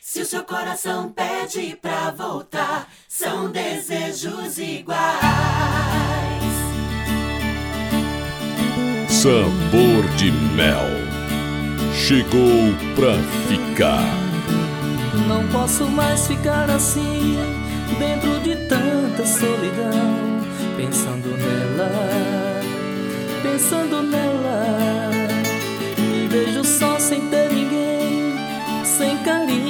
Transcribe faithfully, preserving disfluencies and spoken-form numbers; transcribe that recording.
Se o seu coração pede pra voltar, são desejos iguais. Sabor de mel chegou pra ficar. Não posso mais ficar assim, dentro de tanta solidão, pensando nela, pensando nela. Me vejo só sem ter ninguém, sem carinho